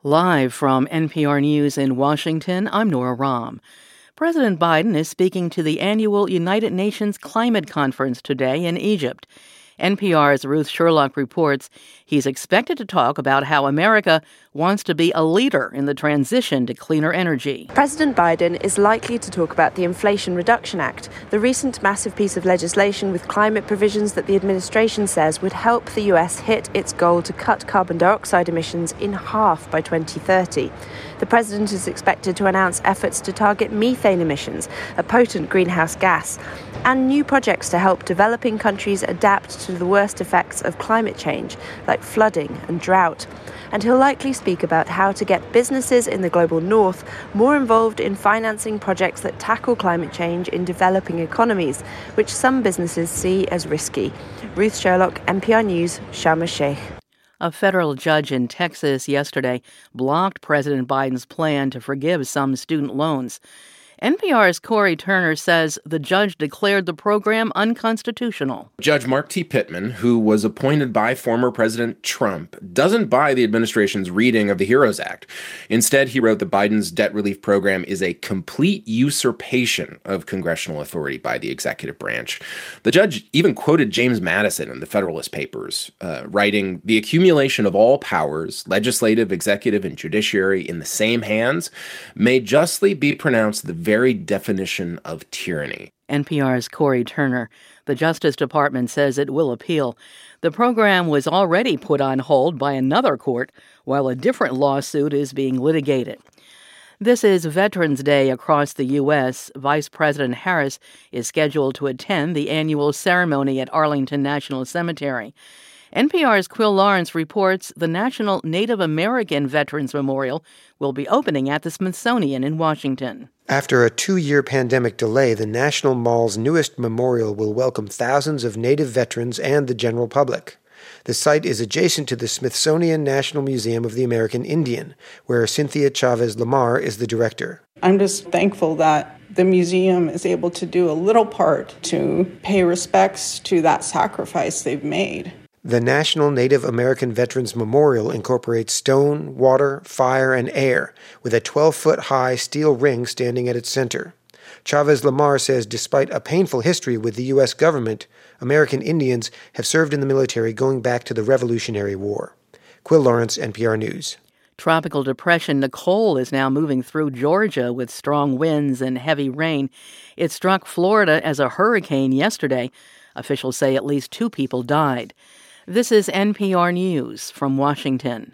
Live from NPR News in Washington, I'm Nora Rahm. President Biden is speaking to the annual United Nations Climate Conference today in Egypt. NPR's Ruth Sherlock reports he's expected to talk about how America wants to be a leader in the transition to cleaner energy. President Biden is likely to talk about the Inflation Reduction Act, the recent massive piece of legislation with climate provisions that the administration says would help the U.S. hit its goal to cut carbon dioxide emissions in half by 2030. The president is expected to announce efforts to target methane emissions, a potent greenhouse gas, and new projects to help developing countries adapt to the worst effects of climate change, like flooding and drought. And he'll likely speak about how to get businesses in the global north more involved in financing projects that tackle climate change in developing economies, which some businesses see as risky. Ruth Sherlock, NPR News, Sharm el-Sheikh. A federal judge in Texas yesterday blocked President Biden's plan to forgive some student loans. NPR's Corey Turner says the judge declared the program unconstitutional. Judge Mark T. Pittman, who was appointed by former President Trump, doesn't buy the administration's reading of the HEROES Act. Instead, he wrote that Biden's debt relief program is a complete usurpation of congressional authority by the executive branch. The judge even quoted James Madison in the Federalist Papers, writing, "The accumulation of all powers, legislative, executive, and judiciary in the same hands, may justly be pronounced the very definition of tyranny." NPR's Corey Turner. The Justice Department says it will appeal. The program was already put on hold by another court, while a different lawsuit is being litigated. This is Veterans Day across the U.S. Vice President Harris is scheduled to attend the annual ceremony at Arlington National Cemetery. NPR's Quill Lawrence reports the National Native American Veterans Memorial will be opening at the Smithsonian in Washington. After a 2-year pandemic delay, the National Mall's newest memorial will welcome thousands of Native veterans and the general public. The site is adjacent to the Smithsonian National Museum of the American Indian, where Cynthia Chavez Lamar is the director. I'm just thankful that the museum is able to do a little part to pay respects to that sacrifice they've made. The National Native American Veterans Memorial incorporates stone, water, fire, and air, with a 12-foot-high steel ring standing at its center. Chavez Lamar says despite a painful history with the U.S. government, American Indians have served in the military going back to the Revolutionary War. Quill Lawrence, NPR News. Tropical depression Nicole is now moving through Georgia with strong winds and heavy rain. It struck Florida as a hurricane yesterday. Officials say at least 2 people died. This is NPR News from Washington.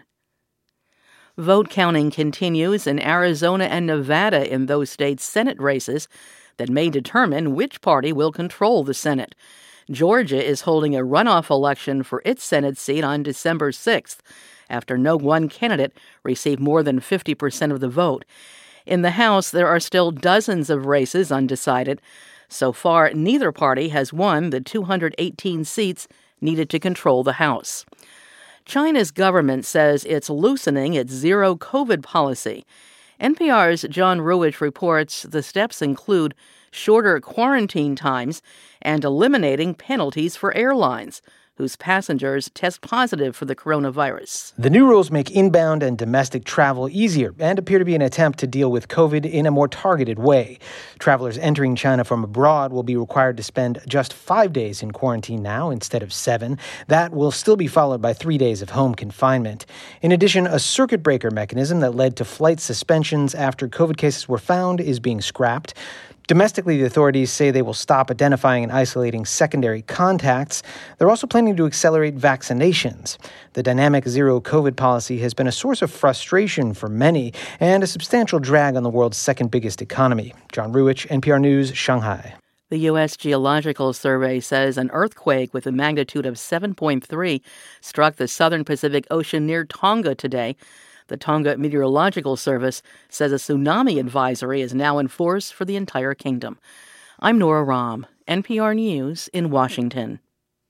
Vote counting continues in Arizona and Nevada in those states' Senate races that may determine which party will control the Senate. Georgia is holding a runoff election for its Senate seat on December 6th, after no one candidate received more than 50% of the vote. In the House, there are still dozens of races undecided. So far, neither party has won the 218 seats needed to control the House. China's government says it's loosening its zero-COVID policy. NPR's John Ruwitch reports the steps include shorter quarantine times and eliminating penalties for airlines whose passengers test positive for the coronavirus. The new rules make inbound and domestic travel easier and appear to be an attempt to deal with COVID in a more targeted way. Travelers entering China from abroad will be required to spend just 5 days in quarantine now instead of 7. That will still be followed by 3 days of home confinement. In addition, a circuit breaker mechanism that led to flight suspensions after COVID cases were found is being scrapped. Domestically, the authorities say they will stop identifying and isolating secondary contacts. They're also planning to accelerate vaccinations. The dynamic zero-COVID policy has been a source of frustration for many and a substantial drag on the world's second biggest economy. John Ruwitch, NPR News, Shanghai. The U.S. Geological Survey says an earthquake with a magnitude of 7.3 struck the southern Pacific Ocean near Tonga today. The Tonga Meteorological Service says a tsunami advisory is now in force for the entire kingdom. I'm Nora Rahm, NPR News in Washington.